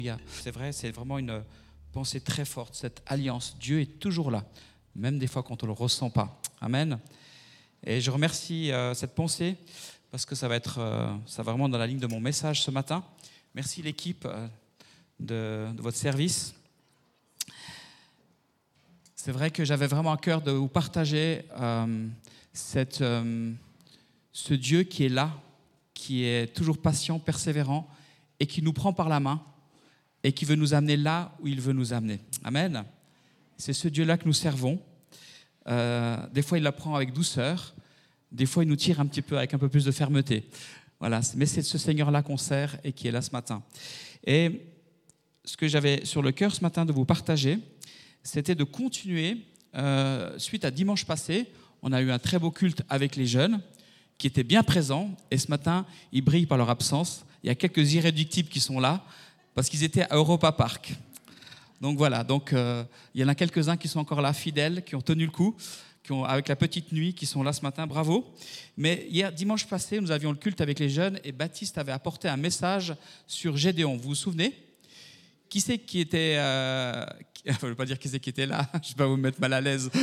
C'est vrai, c'est vraiment une pensée très forte, cette alliance. Dieu est toujours là, même des fois quand on ne le ressent pas. Amen. Et je remercie cette pensée parce que ça va vraiment dans la ligne de mon message ce matin. Merci l'équipe de votre service. C'est vrai que j'avais vraiment à cœur de vous partager ce Dieu qui est là, qui est toujours patient, persévérant et qui nous prend par la main et qui veut nous amener là où il veut nous amener. Amen. C'est ce Dieu-là que nous servons. Des fois, il la prend avec douceur. Des fois, il nous tire un petit peu avec un peu plus de fermeté. Voilà. Mais c'est ce Seigneur-là qu'on sert et qui est là ce matin. Et ce que j'avais sur le cœur ce matin de vous partager, c'était de continuer. Suite à dimanche passé, on a eu un très beau culte avec les jeunes qui étaient bien présents. Et ce matin, ils brillent par leur absence. Il y a quelques irréductibles qui sont là parce qu'ils étaient à Europa Park. Donc voilà, il y en a quelques-uns qui sont encore là, fidèles, qui ont tenu le coup, avec la petite nuit, qui sont là ce matin, bravo. Mais hier, dimanche passé, nous avions le culte avec les jeunes et Baptiste avait apporté un message sur Gédéon. Vous vous souvenez ? Qui c'est qui était... Je ne veux pas dire qui c'est qui était là, je ne vais pas vous mettre mal à l'aise.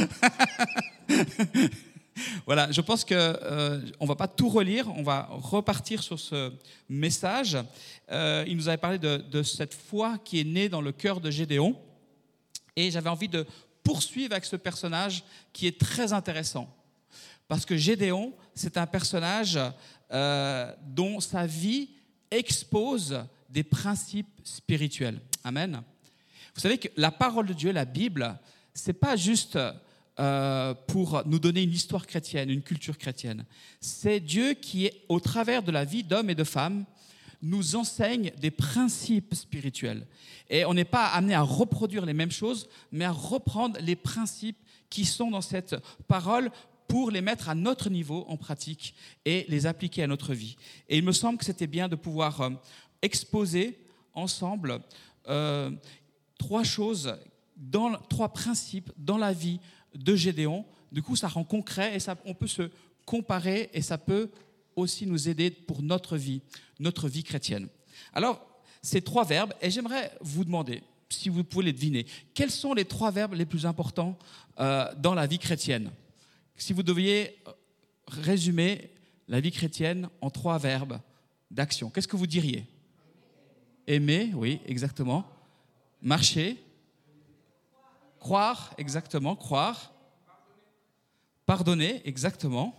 Voilà, je pense qu'on ne va pas tout relire, on va repartir sur ce message. Il nous avait parlé de cette foi qui est née dans le cœur de Gédéon. Et j'avais envie de poursuivre avec ce personnage qui est très intéressant. Parce que Gédéon, c'est un personnage dont sa vie expose des principes spirituels. Amen. Vous savez que la parole de Dieu, la Bible, ce n'est pas juste... pour nous donner une histoire chrétienne, une culture chrétienne. C'est Dieu qui, au travers de la vie d'hommes et de femmes, nous enseigne des principes spirituels. Et on n'est pas amené à reproduire les mêmes choses, mais à reprendre les principes qui sont dans cette parole pour les mettre à notre niveau en pratique et les appliquer à notre vie. Et il me semble que c'était bien de pouvoir exposer ensemble trois principes dans la vie de Gédéon. Du coup, ça rend concret et on peut se comparer et ça peut aussi nous aider pour notre vie chrétienne. Alors, ces trois verbes, et j'aimerais vous demander, si vous pouvez les deviner, quels sont les trois verbes les plus importants dans la vie chrétienne ? Si vous deviez résumer la vie chrétienne en trois verbes d'action, qu'est-ce que vous diriez ? Aimer, oui, exactement. Marcher. Croire, exactement, croire. Pardonner, exactement.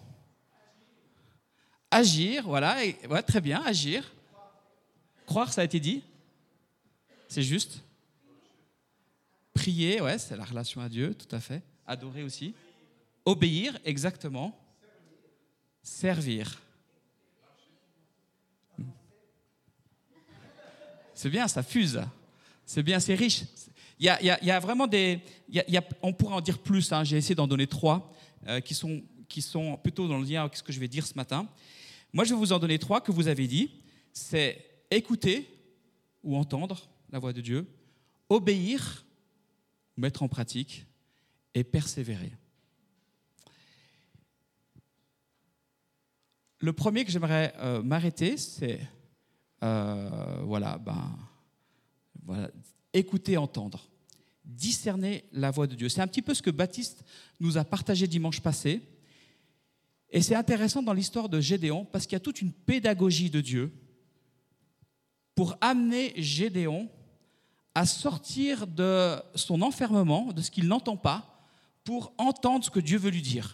Agir, voilà, ouais, très bien, agir. Croire, ça a été dit. C'est juste. Prier, ouais, c'est la relation à Dieu, tout à fait. Adorer aussi. Obéir, exactement. Servir. C'est bien, ça fuse. C'est bien, c'est riche. Il y a vraiment on pourrait en dire plus, hein. J'ai essayé d'en donner trois qui sont plutôt dans le lien avec ce que je vais dire ce matin. Moi, je vais vous en donner trois que vous avez dit. C'est écouter ou entendre la voix de Dieu, obéir, mettre en pratique et persévérer. Le premier que j'aimerais m'arrêter, c'est écouter, entendre, discerner la voix de Dieu. C'est un petit peu ce que Baptiste nous a partagé dimanche passé. Et c'est intéressant dans l'histoire de Gédéon parce qu'il y a toute une pédagogie de Dieu pour amener Gédéon à sortir de son enfermement, de ce qu'il n'entend pas, pour entendre ce que Dieu veut lui dire.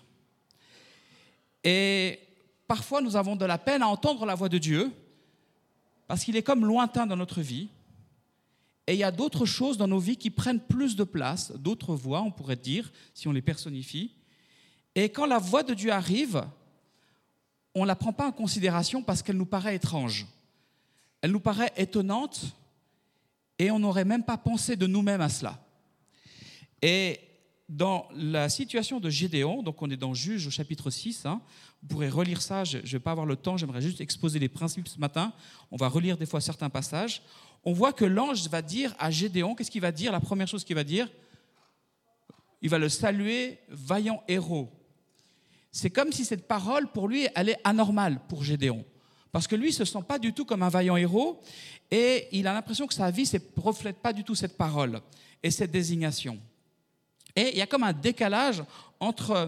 Et parfois, nous avons de la peine à entendre la voix de Dieu parce qu'il est comme lointain dans notre vie. Et il y a d'autres choses dans nos vies qui prennent plus de place, d'autres voix, on pourrait dire, si on les personnifie. Et quand la voix de Dieu arrive, on ne la prend pas en considération parce qu'elle nous paraît étrange. Elle nous paraît étonnante et on n'aurait même pas pensé de nous-mêmes à cela. Et dans la situation de Gédéon, donc on est dans Juges au chapitre 6, hein, vous pourrez relire ça, je ne vais pas avoir le temps, j'aimerais juste exposer les principes ce matin. On va relire des fois certains passages. On voit que l'ange va dire à Gédéon, qu'est-ce qu'il va dire ? La première chose qu'il va dire, il va le saluer, vaillant héros. C'est comme si cette parole, pour lui, elle est anormale pour Gédéon. Parce que lui, il ne se sent pas du tout comme un vaillant héros et il a l'impression que sa vie ne reflète pas du tout cette parole et cette désignation. Et il y a comme un décalage entre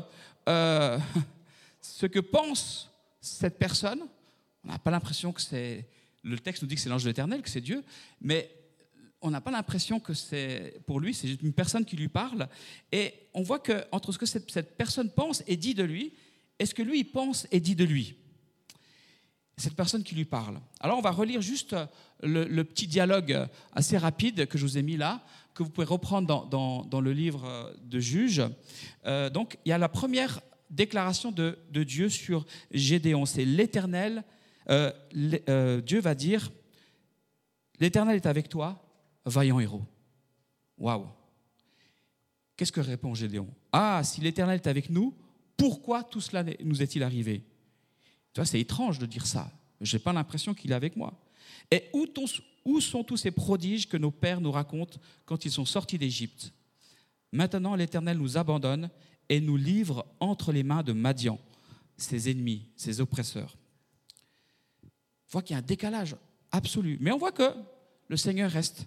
ce que pense cette personne. On n'a pas l'impression que c'est... Le texte nous dit que c'est l'ange de l'Éternel, que c'est Dieu, mais on n'a pas l'impression que c'est pour lui, c'est une personne qui lui parle. Et on voit qu'entre ce que cette personne pense et dit de lui, et ce que lui il pense et dit de lui. Cette personne qui lui parle. Alors on va relire juste le petit dialogue assez rapide que je vous ai mis là, que vous pouvez reprendre dans le livre de Juges. Donc il y a la première déclaration de Dieu sur Gédéon. C'est l'Éternel, Dieu va dire, l'Éternel est avec toi, vaillant héros. Waouh! Qu'est-ce que répond Gédéon? Ah, si l'Éternel est avec nous, pourquoi tout cela nous est-il arrivé? Tu vois, c'est étrange de dire ça. Je n'ai pas l'impression qu'il est avec moi. Et où sont tous ces prodiges que nos pères nous racontent quand ils sont sortis d'Égypte? Maintenant, l'Éternel nous abandonne et nous livre entre les mains de Madian, ses ennemis, ses oppresseurs. On voit qu'il y a un décalage absolu. Mais on voit que le Seigneur reste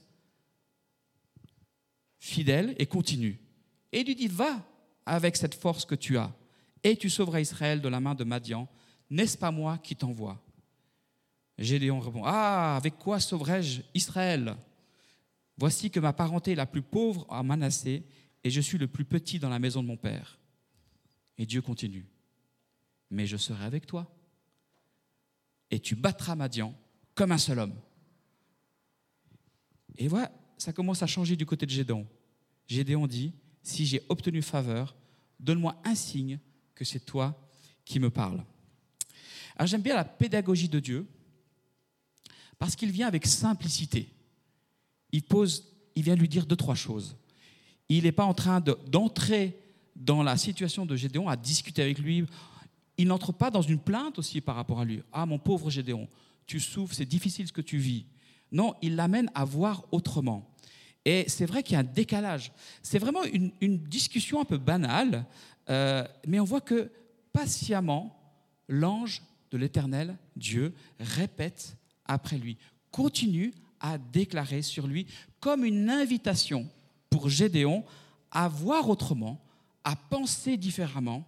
fidèle et continue. Et il lui dit, va avec cette force que tu as et tu sauveras Israël de la main de Madian. N'est-ce pas moi qui t'envoie? Gédéon répond, ah, avec quoi sauverai-je Israël? Voici que ma parenté est la plus pauvre à Manassé et je suis le plus petit dans la maison de mon père. Et Dieu continue, mais je serai avec toi et tu battras Madian comme un seul homme. Et voilà, ça commence à changer du côté de Gédéon. Gédéon dit, si j'ai obtenu faveur, donne-moi un signe que c'est toi qui me parles. Alors j'aime bien la pédagogie de Dieu parce qu'il vient avec simplicité. Il vient lui dire 2-3 choses. Il n'est pas en train d'entrer dans la situation de Gédéon à discuter avec lui. Il n'entre pas dans une plainte aussi par rapport à lui. Ah, mon pauvre Gédéon, tu souffres, c'est difficile ce que tu vis. Non, il l'amène à voir autrement. Et c'est vrai qu'il y a un décalage. C'est vraiment une discussion un peu banale, mais on voit que patiemment, l'ange de l'Éternel, Dieu, répète après lui, continue à déclarer sur lui comme une invitation pour Gédéon à voir autrement, à penser différemment.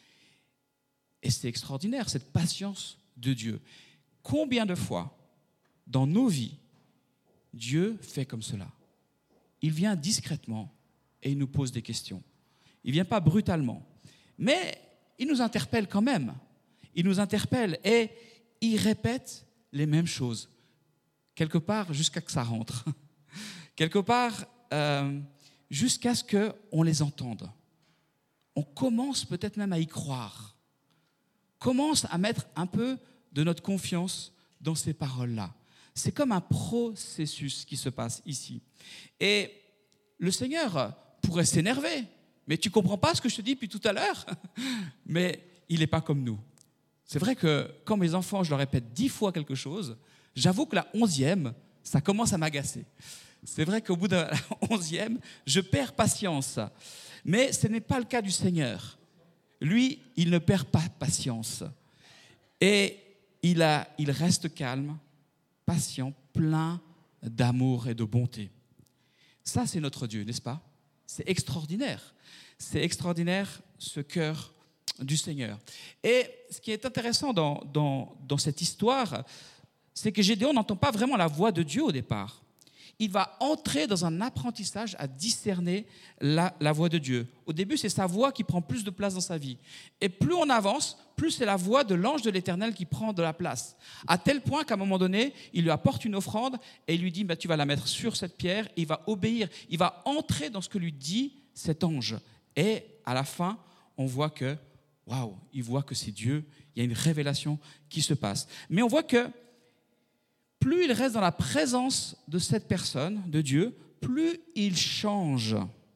Et c'est extraordinaire, cette patience de Dieu. Combien de fois, dans nos vies, Dieu fait comme cela? Il vient discrètement et il nous pose des questions. Il ne vient pas brutalement, mais il nous interpelle quand même. Il nous interpelle et il répète les mêmes choses, quelque part jusqu'à ce que ça rentre, quelque part jusqu'à ce qu'on les entende. On commence peut-être même à y croire, commence à mettre un peu de notre confiance dans ces paroles-là. C'est comme un processus qui se passe ici. Et le Seigneur pourrait s'énerver, mais tu ne comprends pas ce que je te dis depuis tout à l'heure. Mais il n'est pas comme nous. C'est vrai que quand mes enfants, je leur répète 10 fois quelque chose, j'avoue que la 11e, ça commence à m'agacer. C'est vrai qu'au bout de la 11e, je perds patience. Mais ce n'est pas le cas du Seigneur. Lui, il ne perd pas patience. Et il reste calme, patient, plein d'amour et de bonté. Ça, c'est notre Dieu, n'est-ce pas? C'est extraordinaire. C'est extraordinaire, ce cœur du Seigneur. Et ce qui est intéressant dans cette histoire, c'est que Gédéon n'entend pas vraiment la voix de Dieu au départ. Il va entrer dans un apprentissage à discerner la voix de Dieu. Au début, c'est sa voix qui prend plus de place dans sa vie. Et plus on avance, plus c'est la voix de l'ange de l'Éternel qui prend de la place. À tel point qu'à un moment donné, il lui apporte une offrande et il lui dit, tu vas la mettre sur cette pierre. Et il va obéir, il va entrer dans ce que lui dit cet ange. Et à la fin, on voit que, waouh, il voit que c'est Dieu. Il y a une révélation qui se passe. Mais on voit que plus il reste dans la présence de cette personne, de Dieu, plus il change.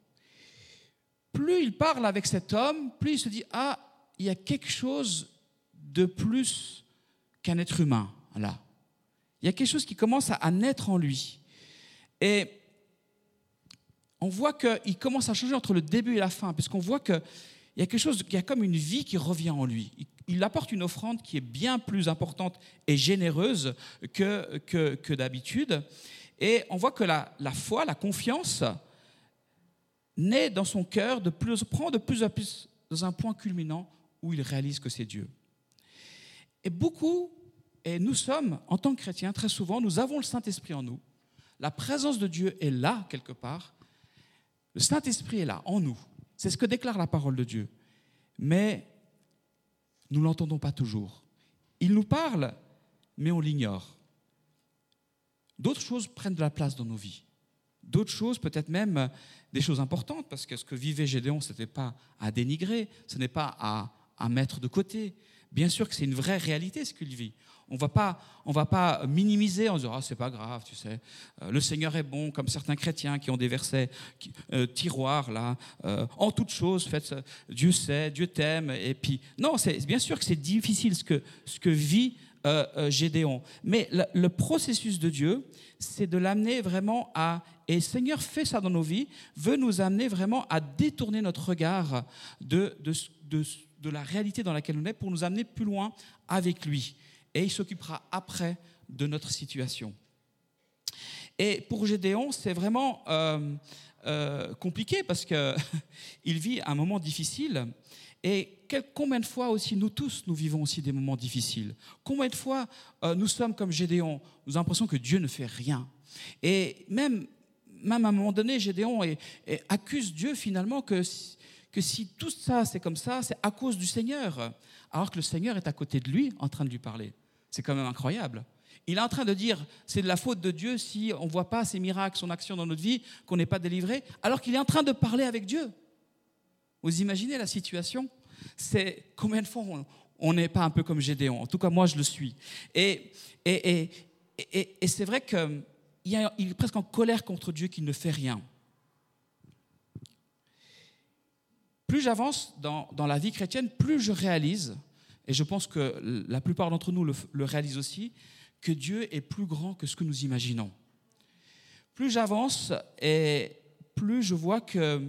Plus il parle avec cet homme, plus il se dit, ah, il y a quelque chose de plus qu'un être humain, là. Il y a quelque chose qui commence à naître en lui. Et on voit qu'il commence à changer entre le début et la fin, puisqu'on voit qu'il y a quelque chose, il y a comme une vie qui revient en lui. il apporte une offrande qui est bien plus importante et généreuse que d'habitude. Et on voit que la foi, la confiance, naît dans son cœur, prend de plus en plus dans un point culminant où il réalise que c'est Dieu. Et nous sommes, en tant que chrétiens, très souvent, nous avons le Saint-Esprit en nous. La présence de Dieu est là, quelque part. Le Saint-Esprit est là, en nous. C'est ce que déclare la parole de Dieu. Mais nous ne l'entendons pas toujours. Il nous parle, mais on l'ignore. D'autres choses prennent de la place dans nos vies. D'autres choses, peut-être même des choses importantes, parce que ce que vivait Gédéon, ce n'était pas à dénigrer, ce n'est pas à mettre de côté. Bien sûr que c'est une vraie réalité ce qu'il vit. On ne va pas minimiser en disant « Ah, c'est pas grave, tu sais, le Seigneur est bon », comme certains chrétiens qui ont des versets tiroirs, là, en toute chose, faites, Dieu sait, Dieu t'aime. Et puis, non, c'est bien sûr que c'est difficile ce que vit Gédéon. Mais le processus de Dieu, c'est de l'amener vraiment et le Seigneur fait ça dans nos vies, veut nous amener vraiment à détourner notre regard de la réalité dans laquelle on est pour nous amener plus loin avec lui. Et il s'occupera après de notre situation. Et pour Gédéon, c'est vraiment compliqué parce qu'il vit un moment difficile. Et combien de fois aussi, nous tous, nous vivons aussi des moments difficiles. Combien de fois nous sommes comme Gédéon, nous avons l'impression que Dieu ne fait rien. Et même à un moment donné, Gédéon accuse Dieu finalement que si tout ça c'est comme ça, c'est à cause du Seigneur, alors que le Seigneur est à côté de lui en train de lui parler. C'est quand même incroyable. Il est en train de dire c'est de la faute de Dieu si on ne voit pas ses miracles, son action dans notre vie, qu'on n'est pas délivré, alors qu'il est en train de parler avec Dieu. Vous imaginez la situation ? C'est combien de fois on n'est pas un peu comme Gédéon ? En tout cas, moi, je le suis. Et c'est vrai qu'il est presque en colère contre Dieu qui ne fait rien. Plus j'avance dans la vie chrétienne, plus je réalise, et je pense que la plupart d'entre nous le réalisent aussi, que Dieu est plus grand que ce que nous imaginons. Plus j'avance et plus je vois que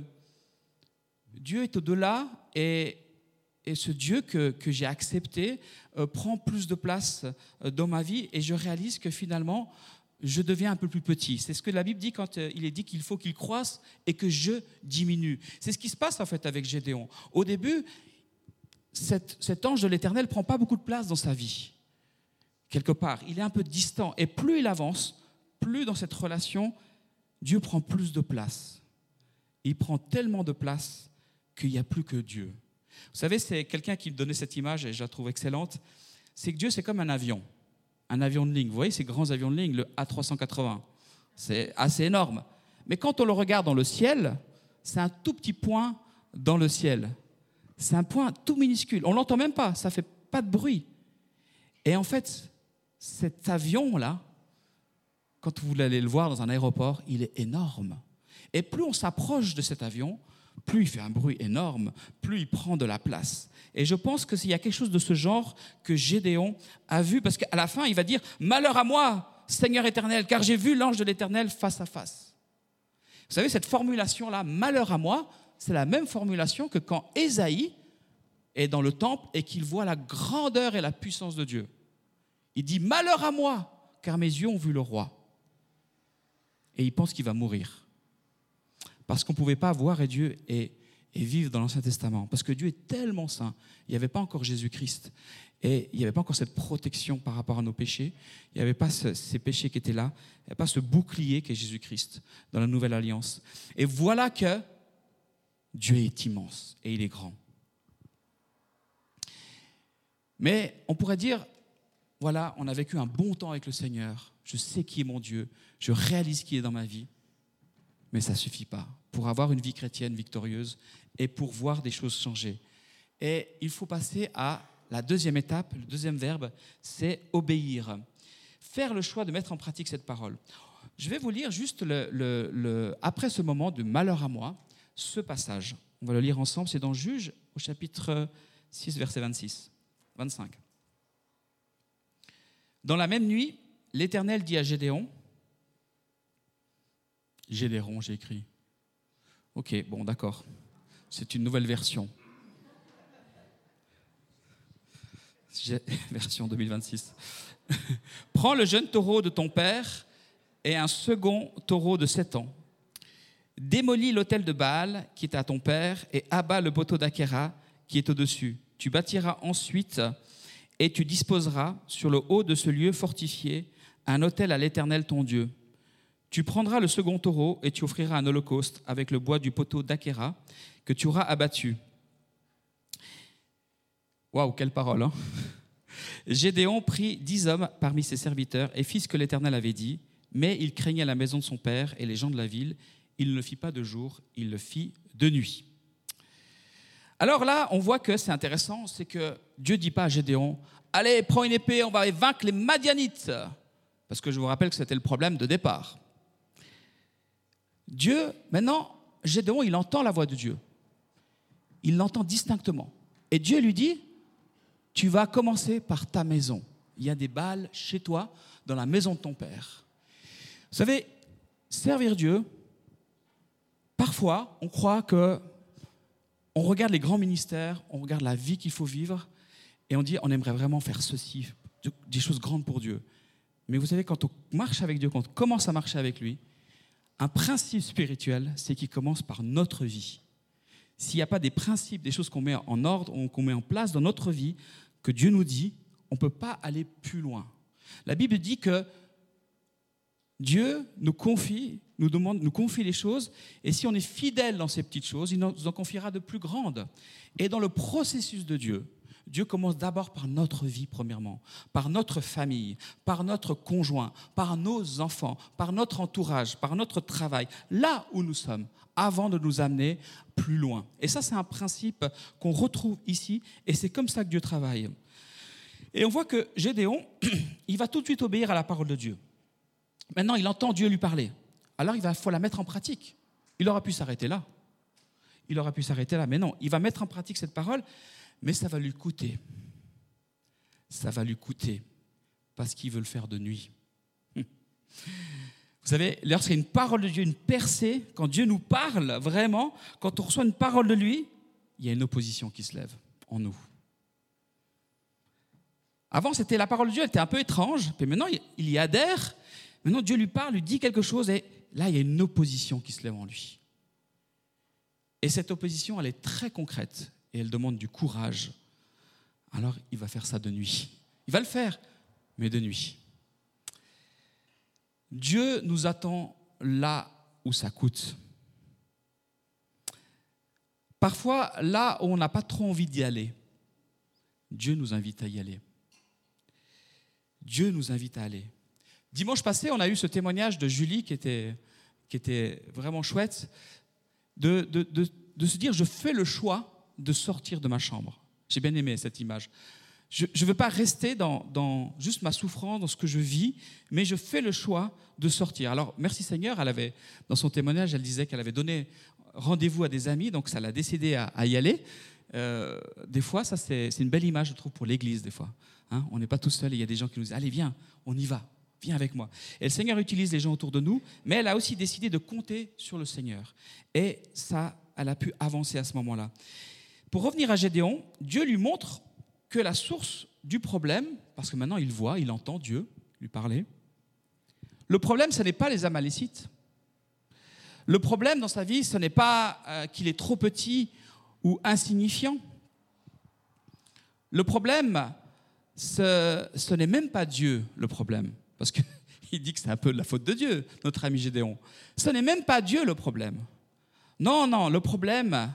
Dieu est au-delà et ce Dieu que j'ai accepté prend plus de place dans ma vie et je réalise que finalement, je deviens un peu plus petit. C'est ce que la Bible dit quand il est dit qu'il faut qu'il croisse et que je diminue. C'est ce qui se passe en fait avec Gédéon. Au début, cet ange de l'Éternel ne prend pas beaucoup de place dans sa vie. Quelque part, il est un peu distant. Et plus il avance, plus dans cette relation, Dieu prend plus de place. Il prend tellement de place qu'il n'y a plus que Dieu. Vous savez, c'est quelqu'un qui me donnait cette image et je la trouve excellente. C'est que Dieu, c'est comme un avion de ligne. Vous voyez ces grands avions de ligne, le A380. C'est assez énorme. Mais quand on le regarde dans le ciel, c'est un tout petit point dans le ciel. C'est un point tout minuscule. On ne l'entend même pas, ça ne fait pas de bruit. Et en fait, cet avion-là, quand vous allez le voir dans un aéroport, il est énorme. Et plus on s'approche de cet avion, plus il fait un bruit énorme, plus il prend de la place. Et je pense qu'il y a quelque chose de ce genre que Gédéon a vu, parce qu'à la fin, il va dire « Malheur à moi, Seigneur éternel, car j'ai vu l'ange de l'Éternel face à face. » Vous savez, cette formulation-là, « Malheur à moi », c'est la même formulation que quand Ésaïe est dans le temple et qu'il voit la grandeur et la puissance de Dieu. Il dit « Malheur à moi, car mes yeux ont vu le roi. » Et il pense qu'il va mourir. Parce qu'on ne pouvait pas voir Dieu et vivre dans l'Ancien Testament. Parce que Dieu est tellement saint. Il n'y avait pas encore Jésus-Christ. Et il n'y avait pas encore cette protection par rapport à nos péchés. Il n'y avait pas ces péchés qui étaient là. Il n'y avait pas ce bouclier qu'est Jésus-Christ dans la Nouvelle Alliance. Et voilà que Dieu est immense et il est grand. Mais on pourrait dire, voilà, on a vécu un bon temps avec le Seigneur. Je sais qui est mon Dieu. Je réalise qui est dans ma vie. Mais ça ne suffit pas pour avoir une vie chrétienne victorieuse et pour voir des choses changer. Et il faut passer à la deuxième étape, le deuxième verbe, c'est obéir. Faire le choix de mettre en pratique cette parole. Je vais vous lire juste, après ce moment de malheur à moi, ce passage. On va le lire ensemble, c'est dans Juges, au chapitre 6, verset 25. Dans la même nuit, l'Éternel dit à Gédéon, Gédéon, j'ai écrit. Ok, bon, d'accord. C'est une nouvelle version. Version 2026. Prends le jeune taureau de ton père et un second taureau de 7 ans. Démolis l'autel de Baal qui est à ton père et abats le poteau d'Achéra qui est au-dessus. Tu bâtiras ensuite et tu disposeras sur le haut de ce lieu fortifié un autel à l'Éternel ton Dieu. Tu prendras le second taureau et tu offriras un holocauste avec le bois du poteau d'Achéra que tu auras abattu. Waouh, quelle parole, hein? Gédéon prit 10 hommes parmi ses serviteurs et fit ce que l'Éternel avait dit, mais il craignait la maison de son père et les gens de la ville. Il ne le fit pas de jour, il le fit de nuit. Alors là, on voit que c'est intéressant, c'est que Dieu ne dit pas à Gédéon, « Allez, prends une épée, on va vaincre les Madianites !» Parce que je vous rappelle que c'était le problème de départ. Dieu, maintenant, Gédéon, il entend la voix de Dieu. Il l'entend distinctement. Et Dieu lui dit, tu vas commencer par ta maison. Il y a des Baals chez toi, dans la maison de ton père. Vous savez, servir Dieu, parfois, on croit que on regarde les grands ministères, on regarde la vie qu'il faut vivre, et on dit, on aimerait vraiment faire ceci, des choses grandes pour Dieu. Mais vous savez, quand on marche avec Dieu, quand on commence à marcher avec lui, un principe spirituel, c'est qu'il commence par notre vie. S'il n'y a pas des principes, des choses qu'on met en ordre, qu'on met en place dans notre vie, que Dieu nous dit, on ne peut pas aller plus loin. La Bible dit que Dieu nous confie les choses, et si on est fidèle dans ces petites choses, il nous en confiera de plus grandes. Et dans le processus de Dieu, Dieu commence d'abord par notre vie, premièrement, par notre famille, par notre conjoint, par nos enfants, par notre entourage, par notre travail, là où nous sommes, avant de nous amener plus loin. Et ça, c'est un principe qu'on retrouve ici, et c'est comme ça que Dieu travaille. Et on voit que Gédéon, il va tout de suite obéir à la parole de Dieu. Maintenant, il entend Dieu lui parler. Alors, il faut la mettre en pratique. Il aurait pu s'arrêter là. Mais non, il va mettre en pratique cette parole, mais ça va lui coûter. Ça va lui coûter, parce qu'il veut le faire de nuit. Vous savez, lorsqu'il y a une parole de Dieu, une percée, quand Dieu nous parle vraiment, quand on reçoit une parole de lui, il y a une opposition qui se lève en nous. Avant, c'était la parole de Dieu, elle était un peu étrange, puis maintenant, il y adhère. Maintenant, Dieu lui parle, lui dit quelque chose, et là, il y a une opposition qui se lève en lui. Et cette opposition, elle est très concrète, et elle demande du courage. Alors, il va faire ça de nuit. Il va le faire, mais de nuit. Dieu nous attend là où ça coûte. Parfois, là où on n'a pas trop envie d'y aller, Dieu nous invite à y aller. Dieu nous invite à aller. Dimanche passé, on a eu ce témoignage de Julie qui était vraiment chouette, de se dire, je fais le choix de sortir de ma chambre. J'ai bien aimé cette image. Je ne veux pas rester dans juste ma souffrance, dans ce que je vis, mais je fais le choix de sortir. Alors, merci Seigneur, dans son témoignage, elle disait qu'elle avait donné rendez-vous à des amis, donc ça l'a décidé à y aller. Des fois, ça c'est une belle image, je trouve, pour l'Église, des fois. Hein, on n'est pas tout seul, il y a des gens qui nous disent, allez, viens, on y va, viens avec moi. Et le Seigneur utilise les gens autour de nous, mais elle a aussi décidé de compter sur le Seigneur. Et ça, elle a pu avancer à ce moment-là. Pour revenir à Gédéon, Dieu lui montre que la source du problème, parce que maintenant il voit, il entend Dieu lui parler, le problème, ce n'est pas les Amalécites. Le problème dans sa vie, ce n'est pas qu'il est trop petit ou insignifiant. Le problème, ce n'est même pas Dieu, le problème. Parce qu'il dit que c'est un peu de la faute de Dieu, notre ami Gédéon. Ce n'est même pas Dieu le problème. Non, le problème,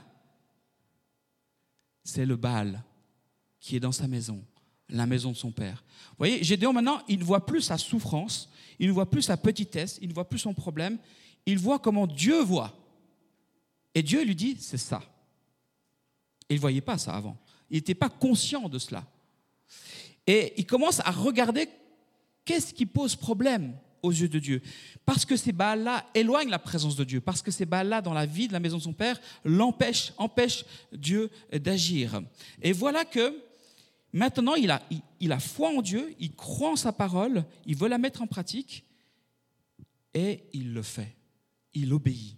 c'est le Baal qui est dans sa maison, la maison de son père. Vous voyez, Gédéon maintenant, il ne voit plus sa souffrance, il ne voit plus sa petitesse, il ne voit plus son problème, il voit comment Dieu voit. Et Dieu lui dit, c'est ça. Et il ne voyait pas ça avant. Il n'était pas conscient de cela. Et il commence à regarder qu'est-ce qui pose problème aux yeux de Dieu. Parce que ces Baals-là éloignent la présence de Dieu. Parce que ces Baals-là, dans la vie de la maison de son père, empêchent Dieu d'agir. Et voilà que maintenant, il a foi en Dieu, il croit en sa parole, il veut la mettre en pratique, et il le fait. Il obéit.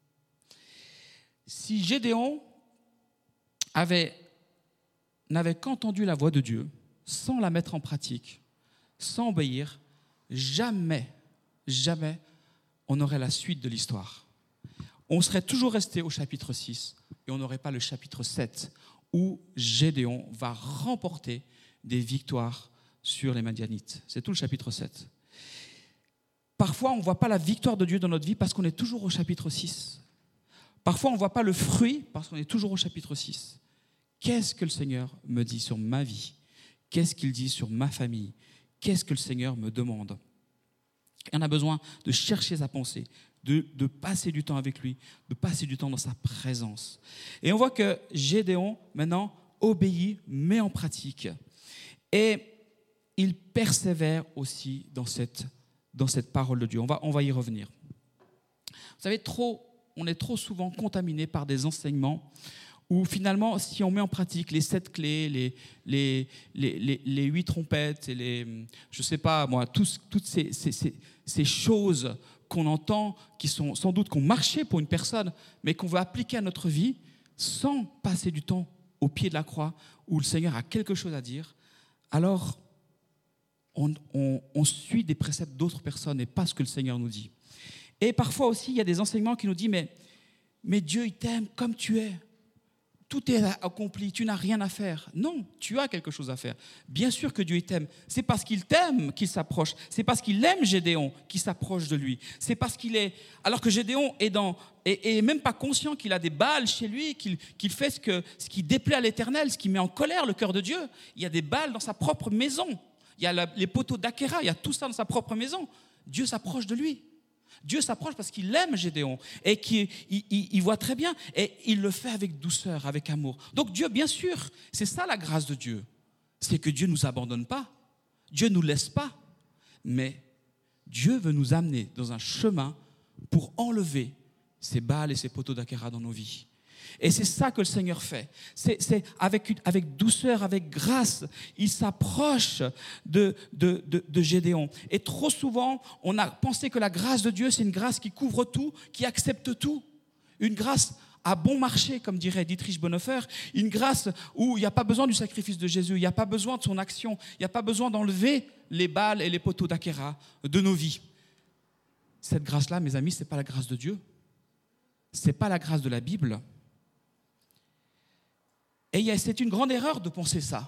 Si Gédéon n'avait qu'entendu la voix de Dieu, sans la mettre en pratique, sans obéir, jamais on aurait la suite de l'histoire. On serait toujours resté au chapitre 6 et on n'aurait pas le chapitre 7 où Gédéon va remporter des victoires sur les Madianites. C'est tout le chapitre 7. Parfois, on ne voit pas la victoire de Dieu dans notre vie parce qu'on est toujours au chapitre 6. Parfois, on ne voit pas le fruit parce qu'on est toujours au chapitre 6. Qu'est-ce que le Seigneur me dit sur ma vie? Qu'est-ce qu'il dit sur ma famille? Qu'est-ce que le Seigneur me demande? Et on a besoin de chercher sa pensée, de passer du temps avec lui, de passer du temps dans sa présence. Et on voit que Gédéon, maintenant, obéit, met en pratique. Et il persévère aussi dans cette parole de Dieu. On va y revenir. Vous savez, on est trop souvent contaminé par des enseignements où finalement, si on met en pratique les 7 clés, les 8 trompettes, et je ne sais pas moi, toutes ces choses qu'on entend, qui sont sans doute qui ont marché pour une personne, mais qu'on veut appliquer à notre vie, sans passer du temps au pied de la croix, où le Seigneur a quelque chose à dire, alors on suit des préceptes d'autres personnes et pas ce que le Seigneur nous dit. Et parfois aussi, il y a des enseignements qui nous disent, mais Dieu, il t'aime comme tu es. Tout est accompli, tu n'as rien à faire. Non, tu as quelque chose à faire. Bien sûr que Dieu t'aime. C'est parce qu'il t'aime qu'il s'approche. C'est parce qu'il aime Gédéon qu'il s'approche de lui. C'est parce qu'il est... Alors que Gédéon est même pas conscient qu'il a des Baals chez lui, qu'il fait ce qui déplaît à l'Éternel, ce qui met en colère le cœur de Dieu. Il y a des Baals dans sa propre maison. Il y a les poteaux d'Achéra, il y a tout ça dans sa propre maison. Dieu s'approche de lui. Dieu s'approche parce qu'il aime Gédéon et qu'il voit très bien et il le fait avec douceur, avec amour. Donc Dieu, bien sûr, c'est ça la grâce de Dieu. C'est que Dieu ne nous abandonne pas. Dieu ne nous laisse pas. Mais Dieu veut nous amener dans un chemin pour enlever ces Baals et ces poteaux d'Achéra dans nos vies. Et c'est ça que le Seigneur fait. C'est avec douceur, avec grâce, il s'approche de Gédéon. Et trop souvent, on a pensé que la grâce de Dieu, c'est une grâce qui couvre tout, qui accepte tout. Une grâce à bon marché, comme dirait Dietrich Bonhoeffer. Une grâce où il n'y a pas besoin du sacrifice de Jésus, il n'y a pas besoin de son action, il n'y a pas besoin d'enlever les Baals et les poteaux d'Achéra de nos vies. Cette grâce-là, mes amis, ce n'est pas la grâce de Dieu. Ce n'est pas la grâce de la Bible. Et c'est une grande erreur de penser ça.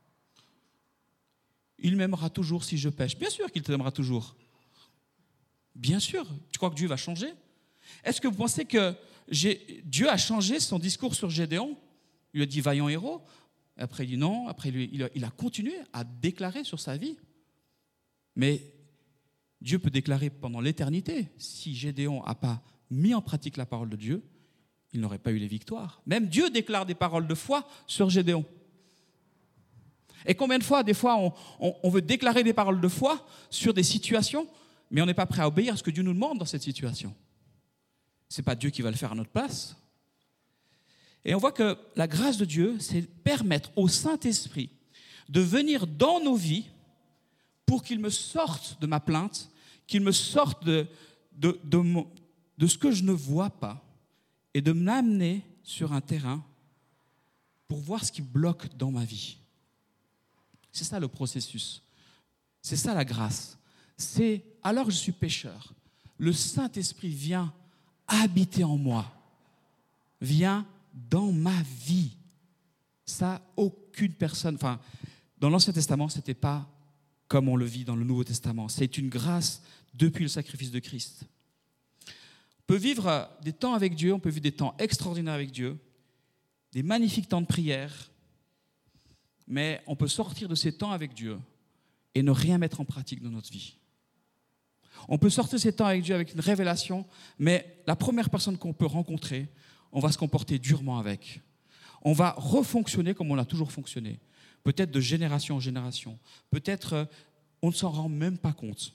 Il m'aimera toujours si je pêche. Bien sûr qu'il t'aimera toujours. Bien sûr. Tu crois que Dieu va changer? Est-ce que vous pensez que Dieu a changé son discours sur Gédéon? Il lui a dit vaillant héros. Après il dit non. Après il a continué à déclarer sur sa vie. Mais Dieu peut déclarer pendant l'éternité. Si Gédéon n'a pas mis en pratique la parole de Dieu, il n'aurait pas eu les victoires. Même Dieu déclare des paroles de foi sur Gédéon. Et combien de fois, des fois, on veut déclarer des paroles de foi sur des situations, mais on n'est pas prêt à obéir à ce que Dieu nous demande dans cette situation. Ce n'est pas Dieu qui va le faire à notre place. Et on voit que la grâce de Dieu, c'est permettre au Saint-Esprit de venir dans nos vies pour qu'il me sorte de ma plainte, qu'il me sorte de ce que je ne vois pas, et de m'amener sur un terrain pour voir ce qui bloque dans ma vie. C'est ça le processus. C'est ça la grâce. C'est alors que je suis pécheur, le Saint-Esprit vient habiter en moi, vient dans ma vie. Ça, aucune personne... dans l'Ancien Testament, ce n'était pas comme on le vit dans le Nouveau Testament. C'est une grâce depuis le sacrifice de Christ. On peut vivre des temps avec Dieu, on peut vivre des temps extraordinaires avec Dieu, des magnifiques temps de prière, mais on peut sortir de ces temps avec Dieu et ne rien mettre en pratique dans notre vie. On peut sortir de ces temps avec Dieu avec une révélation, mais la première personne qu'on peut rencontrer, on va se comporter durement avec. On va refonctionner comme on a toujours fonctionné, peut-être de génération en génération, peut-être on ne s'en rend même pas compte.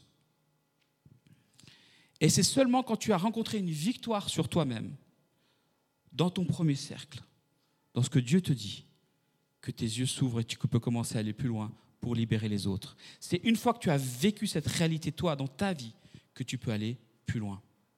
Et c'est seulement quand tu as rencontré une victoire sur toi-même, dans ton premier cercle, dans ce que Dieu te dit, que tes yeux s'ouvrent et tu peux commencer à aller plus loin pour libérer les autres. C'est une fois que tu as vécu cette réalité, toi, dans ta vie, que tu peux aller plus loin.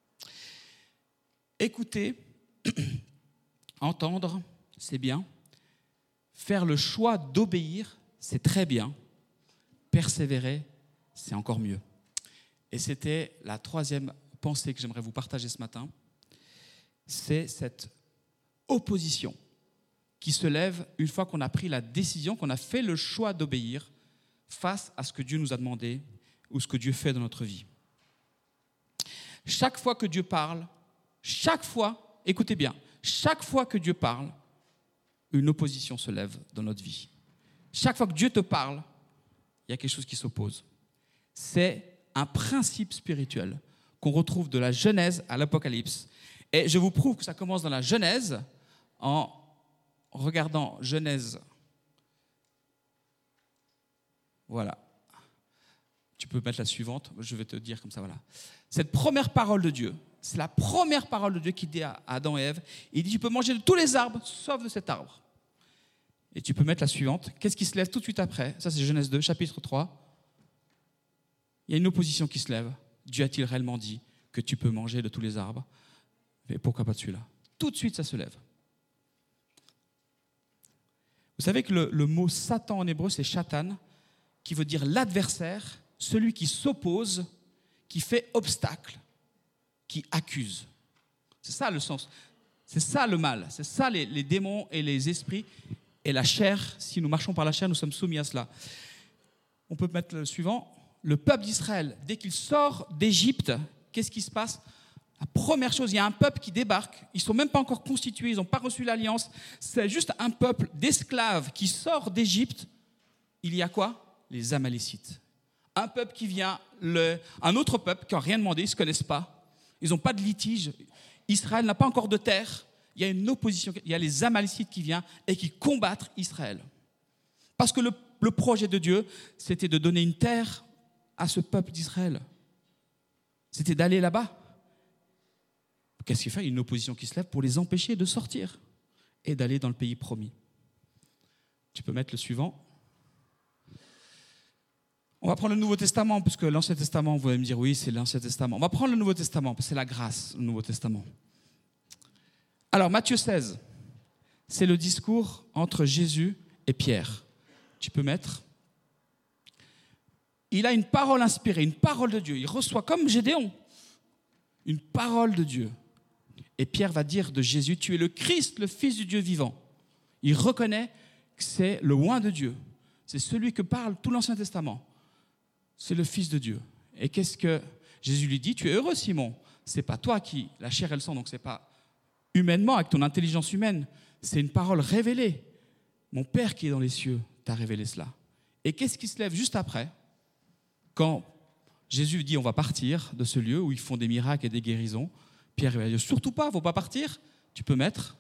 Écouter, entendre, c'est bien. Faire le choix d'obéir, c'est très bien. Persévérer, c'est encore mieux. Et c'était la troisième pensée que j'aimerais vous partager ce matin. C'est cette opposition qui se lève une fois qu'on a pris la décision, qu'on a fait le choix d'obéir face à ce que Dieu nous a demandé ou ce que Dieu fait dans notre vie. Chaque fois que Dieu parle, écoutez bien, chaque fois que Dieu parle, une opposition se lève dans notre vie. Chaque fois que Dieu te parle, il y a quelque chose qui s'oppose. C'est un principe spirituel qu'on retrouve de la Genèse à l'Apocalypse. Et je vous prouve que ça commence dans la Genèse en regardant Genèse. Voilà. Tu peux mettre la suivante, je vais te dire comme ça, voilà. Cette première parole de Dieu, c'est la première parole de Dieu qui dit à Adam et Ève, il dit, tu peux manger de tous les arbres, sauf de cet arbre. Et tu peux mettre la suivante. Qu'est-ce qui se lève tout de suite après? Ça, c'est Genèse 2, chapitre 3. Il y a une opposition qui se lève. Dieu a-t-il réellement dit que tu peux manger de tous les arbres? Mais pourquoi pas de celui-là? Tout de suite, ça se lève. Vous savez que le mot Satan en hébreu, c'est Shatan, qui veut dire l'adversaire, celui qui s'oppose, qui fait obstacle, qui accuse. C'est ça le sens. C'est ça le mal. C'est ça les démons et les esprits. Et la chair, si nous marchons par la chair, nous sommes soumis à cela. On peut mettre le suivant. Le peuple d'Israël, dès qu'il sort d'Égypte, qu'est-ce qui se passe? La première chose, il y a un peuple qui débarque. Ils ne sont même pas encore constitués, ils n'ont pas reçu l'alliance. C'est juste un peuple d'esclaves qui sort d'Égypte. Il y a quoi? Les Amalécites. Un peuple qui vient, un autre peuple qui n'a rien demandé, ils ne se connaissent pas. Ils n'ont pas de litige. Israël n'a pas encore de terre. Il y a une opposition, il y a les Amalécites qui viennent et qui combattent Israël. Parce que le projet de Dieu, c'était de donner une terre à ce peuple d'Israël. C'était d'aller là-bas. Qu'est-ce qu'il fait? Une opposition qui se lève pour les empêcher de sortir et d'aller dans le pays promis. Tu peux mettre le suivant. On va prendre le Nouveau Testament, parce que l'Ancien Testament, vous allez me dire, oui, c'est l'Ancien Testament. On va prendre le Nouveau Testament, parce que c'est la grâce, le Nouveau Testament. Alors, Matthieu 16, c'est le discours entre Jésus et Pierre. Tu peux mettre. Il a une parole inspirée, une parole de Dieu. Il reçoit, comme Gédéon, une parole de Dieu. Et Pierre va dire de Jésus, tu es le Christ, le Fils du Dieu vivant. Il reconnaît que c'est le oint de Dieu. C'est celui que parle tout l'Ancien Testament. C'est le Fils de Dieu. Et qu'est-ce que Jésus lui dit? Tu es heureux, Simon. C'est pas toi qui, la chair et le sang, donc c'est pas humainement, avec ton intelligence humaine. C'est une parole révélée. Mon Père qui est dans les cieux t'a révélé cela. Et qu'est-ce qui se lève juste après? Quand Jésus dit on va partir de ce lieu où ils font des miracles et des guérisons, Pierre va dire surtout pas, il ne faut pas partir, tu peux mettre.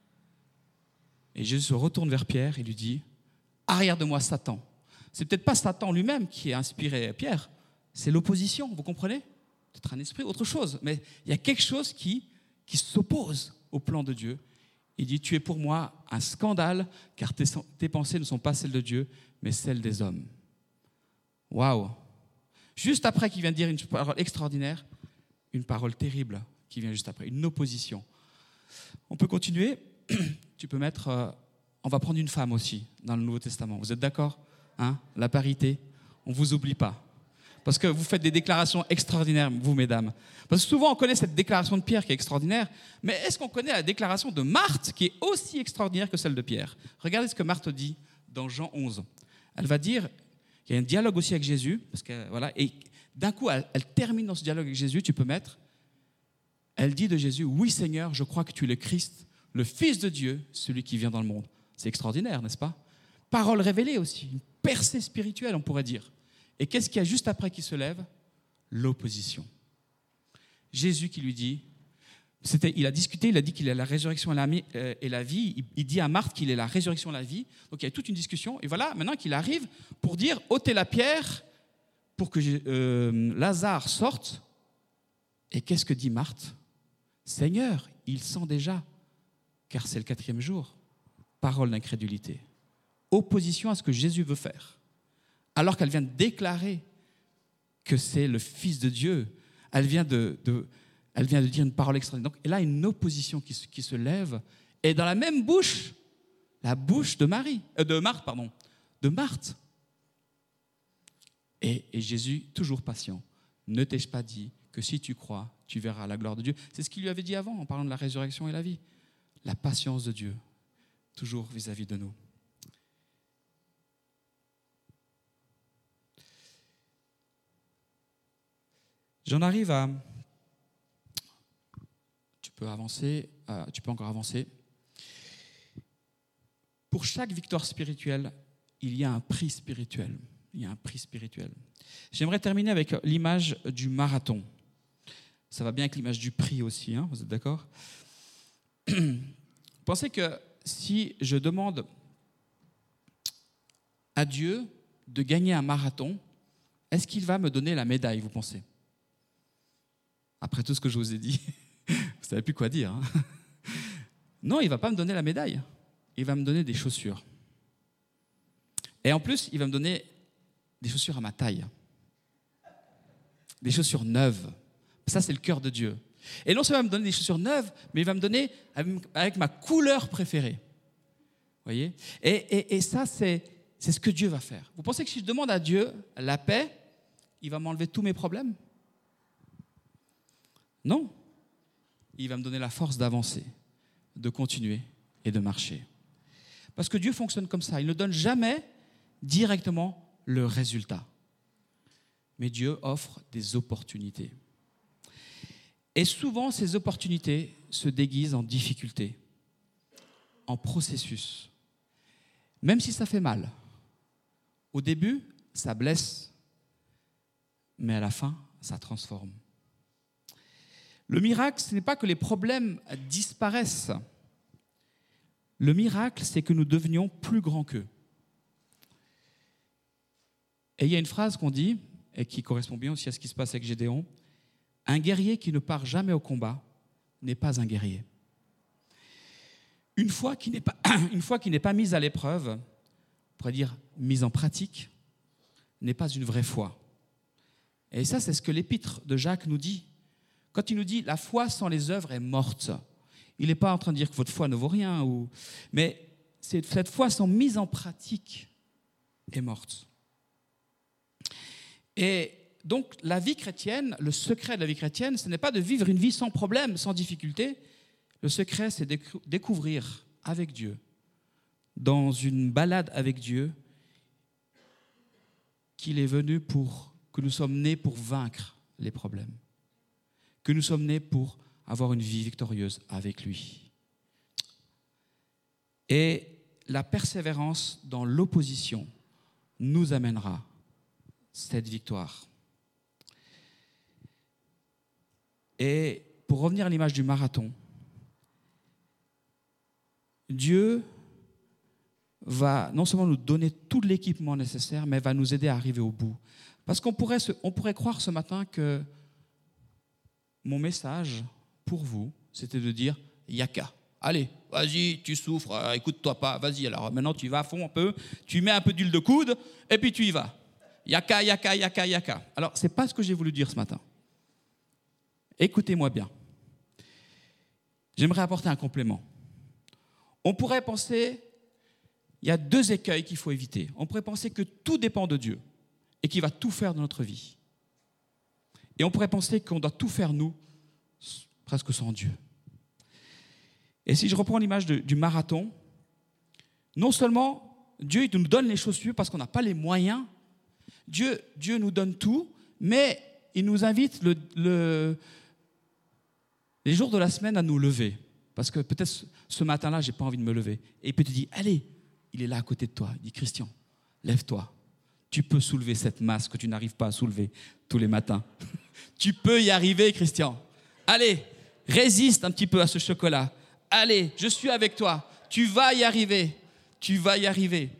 Et Jésus se retourne vers Pierre et lui dit arrière de moi Satan. C'est peut-être pas Satan lui-même qui a inspiré Pierre, c'est l'opposition, vous comprenez? Peut-être un esprit, autre chose, mais il y a quelque chose qui s'oppose au plan de Dieu. Il dit tu es pour moi un scandale car tes pensées ne sont pas celles de Dieu mais celles des hommes. Waouh! Juste après qu'il vient de dire une parole extraordinaire, une parole terrible qui vient juste après, une opposition. On peut continuer. Tu peux mettre... on va prendre une femme aussi dans le Nouveau Testament. Vous êtes d'accord? La parité, on ne vous oublie pas. Parce que vous faites des déclarations extraordinaires, vous, mesdames. Parce que souvent, on connaît cette déclaration de Pierre qui est extraordinaire, mais est-ce qu'on connaît la déclaration de Marthe qui est aussi extraordinaire que celle de Pierre? Regardez ce que Marthe dit dans Jean 11. Elle va dire... Il y a un dialogue aussi avec Jésus, parce que, voilà, et d'un coup, elle termine dans ce dialogue avec Jésus, tu peux mettre, elle dit de Jésus, oui Seigneur, je crois que tu es le Christ, le Fils de Dieu, celui qui vient dans le monde. C'est extraordinaire, n'est-ce pas? Parole révélée aussi, une percée spirituelle, on pourrait dire. Et qu'est-ce qu'il y a juste après qui se lève? L'opposition. Jésus qui lui dit, il a discuté, il a dit qu'il est la résurrection et la vie. Il dit à Marthe qu'il est la résurrection et la vie. Donc il y a toute une discussion. Et voilà, maintenant qu'il arrive pour dire ôtez la pierre pour que Lazare sorte. Et qu'est-ce que dit Marthe? Seigneur, il sent déjà, car c'est le 4e jour. Parole d'incrédulité. Opposition à ce que Jésus veut faire. Alors qu'elle vient de déclarer que c'est le Fils de Dieu. Elle vient de dire une parole extraordinaire. Donc, et là, une opposition qui se lève. Et dans la même bouche, la bouche de Marthe, de Marthe. Et Jésus, toujours patient, ne t'ai-je pas dit que si tu crois, tu verras la gloire de Dieu. C'est ce qu'il lui avait dit avant en parlant de la résurrection et la vie. La patience de Dieu, toujours vis-à-vis de nous. J'en arrive à... Tu peux encore avancer. Pour chaque victoire spirituelle, il y a un prix spirituel. J'aimerais terminer avec l'image du marathon. Ça va bien avec l'image du prix aussi, hein, vous êtes d'accord ? Pensez que si je demande à Dieu de gagner un marathon, est-ce qu'il va me donner la médaille, vous pensez ? Après tout ce que je vous ai dit, vous ne savez plus quoi dire. Hein ? Non, il ne va pas me donner la médaille. Il va me donner des chaussures. Et en plus, il va me donner des chaussures à ma taille. Des chaussures neuves. Ça, c'est le cœur de Dieu. Et non seulement il va me donner des chaussures neuves, mais il va me donner avec ma couleur préférée. Vous voyez ? Et ça, c'est ce que Dieu va faire. Vous pensez que si je demande à Dieu la paix, il va m'enlever tous mes problèmes ? Non. Il va me donner la force d'avancer, de continuer et de marcher. Parce que Dieu fonctionne comme ça. Il ne donne jamais directement le résultat. Mais Dieu offre des opportunités. Et souvent, ces opportunités se déguisent en difficultés, en processus. Même si ça fait mal. Au début, ça blesse, mais à la fin, ça transforme. Le miracle, ce n'est pas que les problèmes disparaissent. Le miracle, c'est que nous devenions plus grands qu'eux. Et il y a une phrase qu'on dit, et qui correspond bien aussi à ce qui se passe avec Gédéon, « Un guerrier qui ne part jamais au combat n'est pas un guerrier. » Une foi qui n'est pas mise à l'épreuve, on pourrait dire mise en pratique, n'est pas une vraie foi. Et ça, c'est ce que l'épître de Jacques nous dit. Quand il nous dit « la foi sans les œuvres est morte », il n'est pas en train de dire que votre foi ne vaut rien, mais cette foi sans mise en pratique est morte. Et donc, la vie chrétienne, le secret de la vie chrétienne, ce n'est pas de vivre une vie sans problème, sans difficulté. Le secret, c'est de découvrir avec Dieu, dans une balade avec Dieu, qu'il est venu que nous sommes nés pour vaincre les problèmes, que nous sommes nés pour avoir une vie victorieuse avec lui. Et la persévérance dans l'opposition nous amènera cette victoire. Et pour revenir à l'image du marathon, Dieu va non seulement nous donner tout l'équipement nécessaire, mais va nous aider à arriver au bout. Parce qu'on pourrait croire ce matin que mon message pour vous, c'était de dire « Yaka, allez, vas-y, tu souffres, écoute-toi pas, vas-y, alors maintenant tu vas à fond un peu, tu mets un peu d'huile de coude, et puis tu y vas. Yaka, yaka, yaka, yaka. » Alors, ce n'est pas ce que j'ai voulu dire ce matin. Écoutez-moi bien. J'aimerais apporter un complément. On pourrait penser, il y a 2 écueils qu'il faut éviter. On pourrait penser que tout dépend de Dieu et qu'il va tout faire dans notre vie. Et on pourrait penser qu'on doit tout faire, nous, presque sans Dieu. Et si je reprends l'image du marathon, non seulement Dieu il nous donne les chaussures parce qu'on n'a pas les moyens, Dieu nous donne tout, mais il nous invite les jours de la semaine à nous lever. Parce que peut-être ce matin-là, je n'ai pas envie de me lever. Et puis tu dis, allez, il est là à côté de toi. Il dit, Christian, lève-toi. Tu peux soulever cette masse que tu n'arrives pas à soulever tous les matins. Tu peux y arriver, Christian. Allez, résiste un petit peu à ce chocolat. Allez, je suis avec toi. Tu vas y arriver. Tu vas y arriver.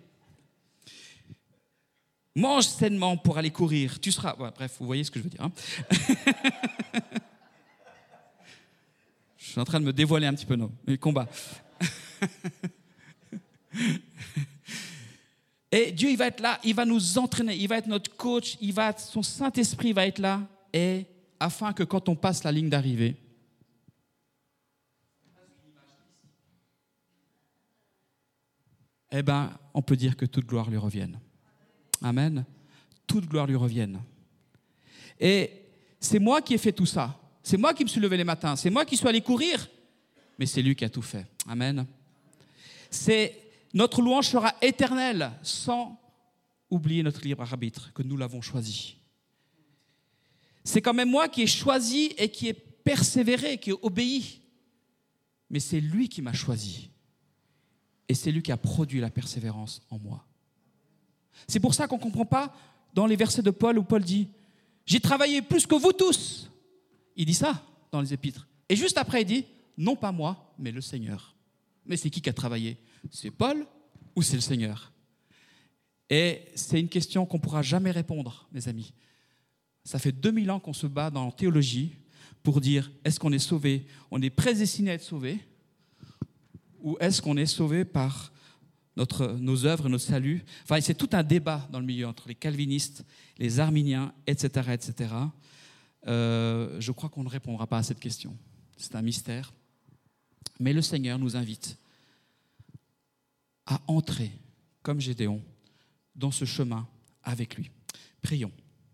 Mange sainement pour aller courir. Tu seras... Ouais, bref, vous voyez ce que je veux dire. Hein. Je suis en train de me dévoiler un petit peu mes combats. Et Dieu, il va être là, il va nous entraîner, il va être notre coach, son Saint-Esprit va être là, et afin que quand on passe la ligne d'arrivée, eh bien, on peut dire que toute gloire lui revienne. Amen. Toute gloire lui revienne. Et c'est moi qui ai fait tout ça. C'est moi qui me suis levé les matins. C'est moi qui suis allé courir. Mais c'est lui qui a tout fait. Amen. Notre louange sera éternelle sans oublier notre libre arbitre, que nous l'avons choisi. C'est quand même moi qui ai choisi et qui ai persévéré, qui ai obéi. Mais c'est lui qui m'a choisi. Et c'est lui qui a produit la persévérance en moi. C'est pour ça qu'on ne comprend pas dans les versets de Paul où Paul dit « J'ai travaillé plus que vous tous ». Il dit ça dans les épîtres. Et juste après, il dit « Non pas moi, mais le Seigneur ». Mais c'est qui a travaillé? C'est Paul ou c'est le Seigneur? Et c'est une question qu'on ne pourra jamais répondre, mes amis. Ça fait 2000 ans qu'on se bat dans la théologie pour dire est-ce qu'on est sauvé, on est prédestiné à être sauvé, ou est-ce qu'on est sauvé par nos œuvres et notre salut? Enfin, c'est tout un débat dans le milieu entre les calvinistes, les arminiens, etc. etc. Je crois qu'on ne répondra pas à cette question. C'est un mystère. Mais le Seigneur nous invite à entrer, comme Gédéon, dans ce chemin avec lui. Prions.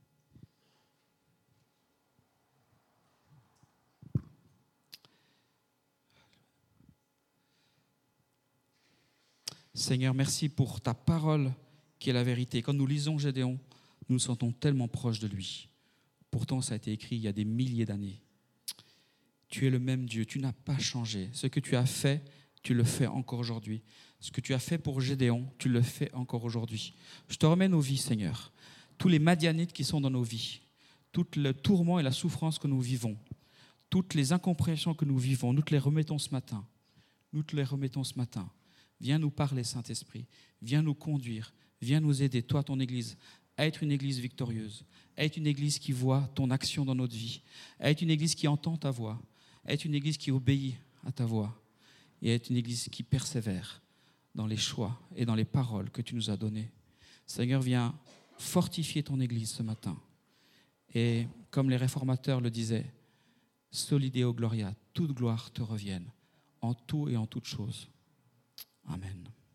Seigneur, merci pour ta parole qui est la vérité. Quand nous lisons Gédéon, nous nous sentons tellement proches de lui. Pourtant, ça a été écrit il y a des milliers d'années. Tu es le même Dieu, tu n'as pas changé. Ce que tu as fait, tu le fais encore aujourd'hui. Ce que tu as fait pour Gédéon, tu le fais encore aujourd'hui. Je te remets nos vies, Seigneur. Tous les Madianites qui sont dans nos vies, tout le tourment et la souffrance que nous vivons, toutes les incompréhensions que nous vivons, nous te les remettons ce matin. Nous te les remettons ce matin. Viens nous parler, Saint-Esprit. Viens nous conduire. Viens nous aider, toi, ton Église, à être une Église victorieuse, à être une Église qui voit ton action dans notre vie, à être une Église qui entend ta voix, à être une Église qui obéit à ta voix et à être une Église qui persévère dans les choix et dans les paroles que tu nous as données. Seigneur, viens fortifier ton Église ce matin. Et comme les réformateurs le disaient, Soli Deo Gloria, toute gloire te revienne, en tout et en toutes choses. Amen.